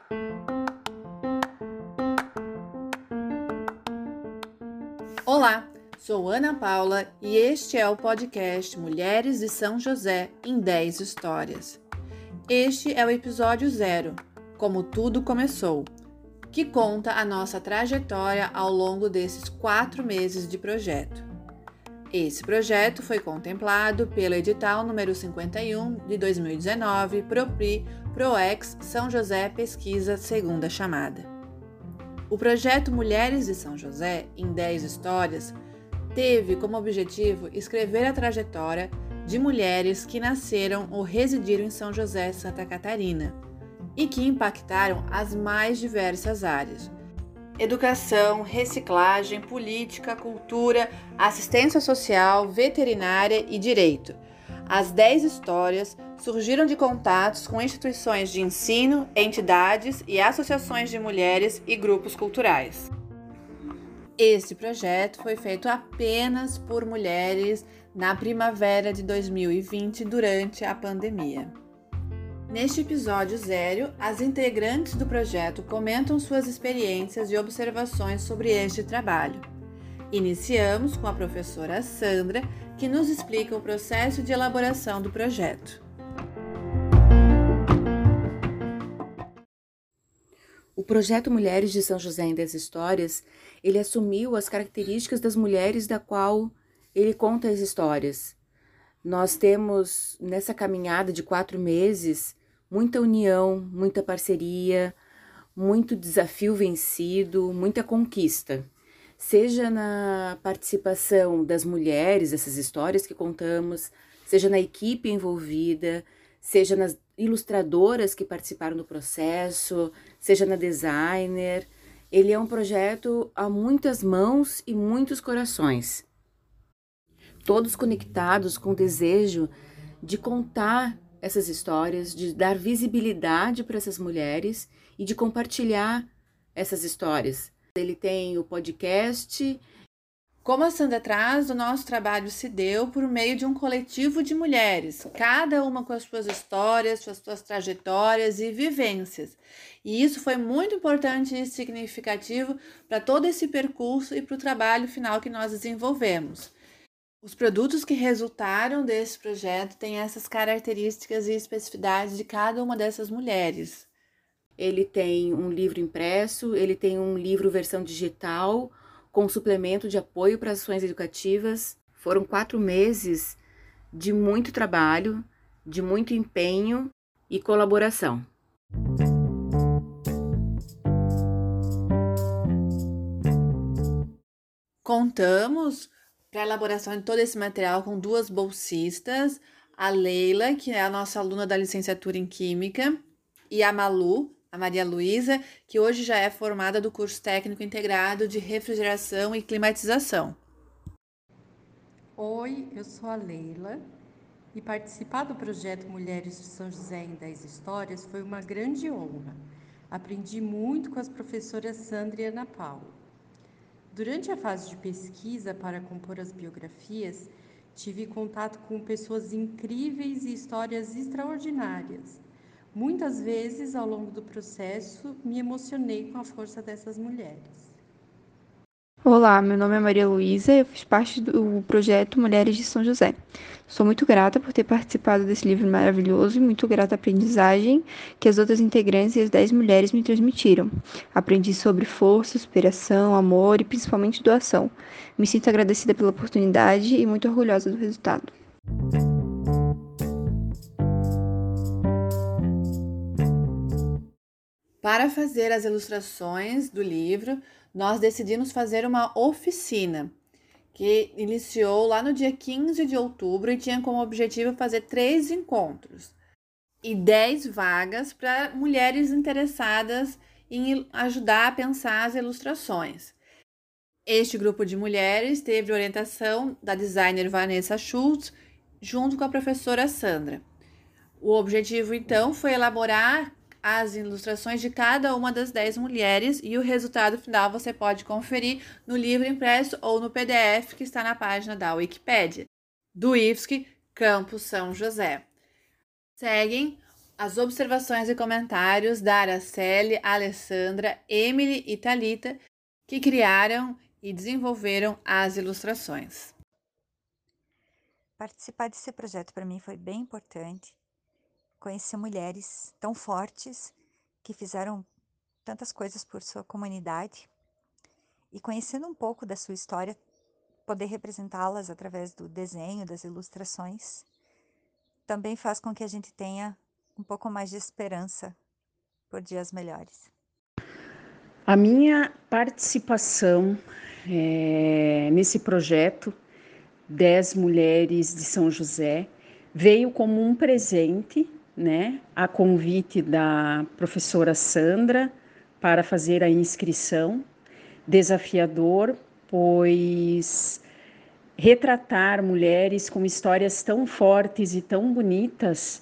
Olá, sou Ana Paula e este é o podcast Mulheres de São José em 10 Histórias. Este é o episódio 0, Como Tudo Começou, que conta a nossa trajetória ao longo desses 4 meses de projeto. Esse projeto foi contemplado pelo edital número 51 de 2019, PROPRI, PROEX São José Pesquisa Segunda Chamada. O projeto Mulheres de São José, em 10 Histórias, teve como objetivo escrever a trajetória de mulheres que nasceram ou residiram em São José, Santa Catarina, e que impactaram as mais diversas áreas: educação, reciclagem, política, cultura, assistência social, veterinária e direito. As 10 histórias surgiram de contatos com instituições de ensino, entidades e associações de mulheres e grupos culturais. Este projeto foi feito apenas por mulheres na primavera de 2020, durante a pandemia. Neste episódio 0, as integrantes do projeto comentam suas experiências e observações sobre este trabalho. Iniciamos com a professora Sandra, que nos explica o processo de elaboração do projeto. O projeto Mulheres de São José em 10 Histórias, ele assumiu as características das mulheres da qual ele conta as histórias. Nós temos, nessa caminhada de 4 meses, muita união, muita parceria, muito desafio vencido, muita conquista. Seja na participação das mulheres, essas histórias que contamos, seja na equipe envolvida, seja nas ilustradoras que participaram do processo, seja na designer. Ele é um projeto a muitas mãos e muitos corações. Todos conectados com o desejo de contar essas histórias, de dar visibilidade para essas mulheres e de compartilhar essas histórias. Ele tem o podcast. Como a Sandra traz, o nosso trabalho se deu por meio de um coletivo de mulheres, cada uma com as suas histórias, suas trajetórias e vivências. E isso foi muito importante e significativo para todo esse percurso e para o trabalho final que nós desenvolvemos. Os produtos que resultaram desse projeto têm essas características e especificidades de cada uma dessas mulheres. Ele tem um livro impresso, ele tem um livro versão digital, com suplemento de apoio para ações educativas. Foram 4 meses de muito trabalho, de muito empenho e colaboração. Contamos para a elaboração de todo esse material com 2 bolsistas, a Leila, que é a nossa aluna da licenciatura em Química, e a Malu, a Maria Luísa, que hoje já é formada do curso técnico integrado de refrigeração e climatização. Oi, eu sou a Leila e participar do projeto Mulheres de São José em 10 Histórias foi uma grande honra. Aprendi muito com as professoras Sandra e Ana Paula. Durante a fase de pesquisa para compor as biografias, tive contato com pessoas incríveis e histórias extraordinárias. Muitas vezes, ao longo do processo, me emocionei com a força dessas mulheres. Olá, meu nome é Maria Luísa e eu fiz parte do projeto Mulheres de São José. Sou muito grata por ter participado desse livro maravilhoso e muito grata à aprendizagem que as outras integrantes e as 10 mulheres me transmitiram. Aprendi sobre força, superação, amor e principalmente doação. Me sinto agradecida pela oportunidade e muito orgulhosa do resultado. Para fazer as ilustrações do livro, nós decidimos fazer uma oficina, que iniciou lá no dia 15 de outubro e tinha como objetivo fazer 3 encontros e 10 vagas para mulheres interessadas em ajudar a pensar as ilustrações. Este grupo de mulheres teve orientação da designer Vanessa Schultz, junto com a professora Sandra. O objetivo, então, foi elaborar as ilustrações de cada uma das 10 mulheres e o resultado final você pode conferir no livro impresso ou no PDF que está na página da Wikipédia, do IFSC Campus São José. Seguem as observações e comentários da Araceli, Alessandra, Emily e Thalita, que criaram e desenvolveram as ilustrações. Participar desse projeto para mim foi bem importante. Conhecer mulheres tão fortes que fizeram tantas coisas por sua comunidade e conhecendo um pouco da sua história, poder representá-las através do desenho, das ilustrações, também faz com que a gente tenha um pouco mais de esperança por dias melhores. A minha participação nesse projeto 10 Mulheres de São José veio como um presente, né, a convite da professora Sandra para fazer a inscrição. Desafiador, pois retratar mulheres com histórias tão fortes e tão bonitas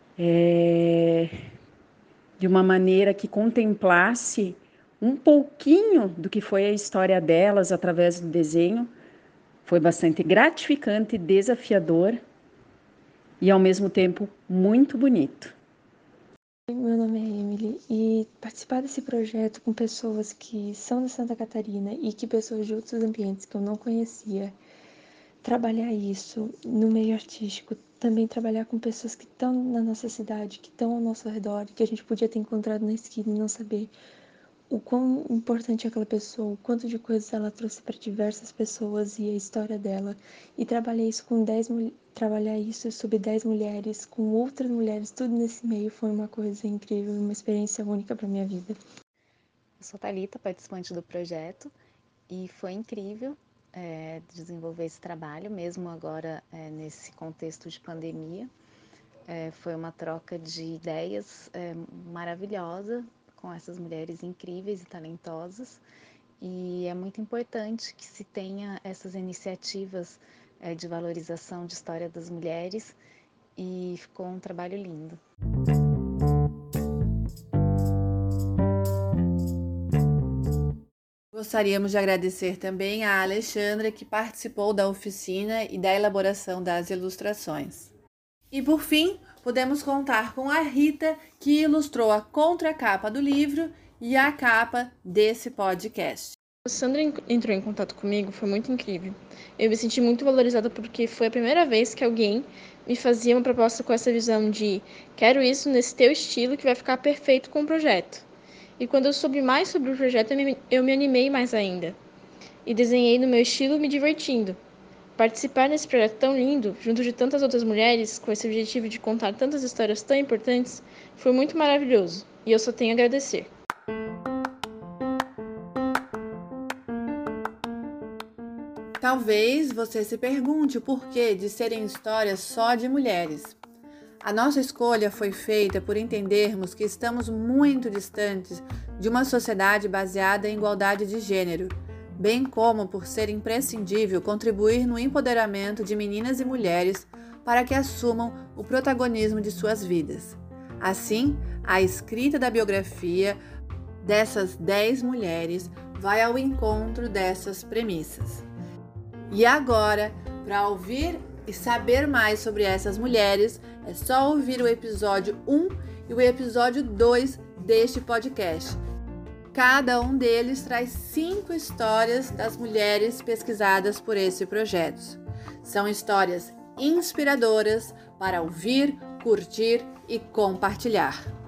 de uma maneira que contemplasse um pouquinho do que foi a história delas através do desenho, foi bastante gratificante, desafiador e, ao mesmo tempo, muito bonito. Meu nome é Emily e participar desse projeto com pessoas que são de Santa Catarina e que pessoas de outros ambientes que eu não conhecia, trabalhar isso no meio artístico, também trabalhar com pessoas que estão na nossa cidade, que estão ao nosso redor, que a gente podia ter encontrado na esquina e não saber o quão importante é aquela pessoa, o quanto de coisas ela trouxe para diversas pessoas e a história dela. E trabalhar isso sobre 10 mulheres, com outras mulheres, tudo nesse meio, foi uma coisa incrível, uma experiência única para minha vida. Eu sou Thalita, participante do projeto, e foi incrível desenvolver esse trabalho, mesmo agora nesse contexto de pandemia. Foi uma troca de ideias maravilhosa com essas mulheres incríveis e talentosas, e é muito importante que se tenha essas iniciativas de valorização de história das mulheres, e ficou um trabalho lindo. Gostaríamos de agradecer também a Alexandra, que participou da oficina e da elaboração das ilustrações. E por fim, podemos contar com a Rita, que ilustrou a contracapa do livro e a capa desse podcast. A Sandra entrou em contato comigo, foi muito incrível. Eu me senti muito valorizada porque foi a primeira vez que alguém me fazia uma proposta com essa visão de quero isso nesse teu estilo que vai ficar perfeito com o projeto. E quando eu soube mais sobre o projeto, eu me animei mais ainda. E desenhei no meu estilo, me divertindo. Participar desse projeto tão lindo, junto de tantas outras mulheres, com esse objetivo de contar tantas histórias tão importantes, foi muito maravilhoso. E eu só tenho a agradecer. Talvez você se pergunte o porquê de serem histórias só de mulheres. A nossa escolha foi feita por entendermos que estamos muito distantes de uma sociedade baseada em igualdade de gênero, bem como por ser imprescindível contribuir no empoderamento de meninas e mulheres para que assumam o protagonismo de suas vidas. Assim, a escrita da biografia dessas 10 mulheres vai ao encontro dessas premissas. E agora, para ouvir e saber mais sobre essas mulheres, é só ouvir o episódio 1 e o episódio 2 deste podcast. Cada um deles traz 5 histórias das mulheres pesquisadas por esse projeto. São histórias inspiradoras para ouvir, curtir e compartilhar.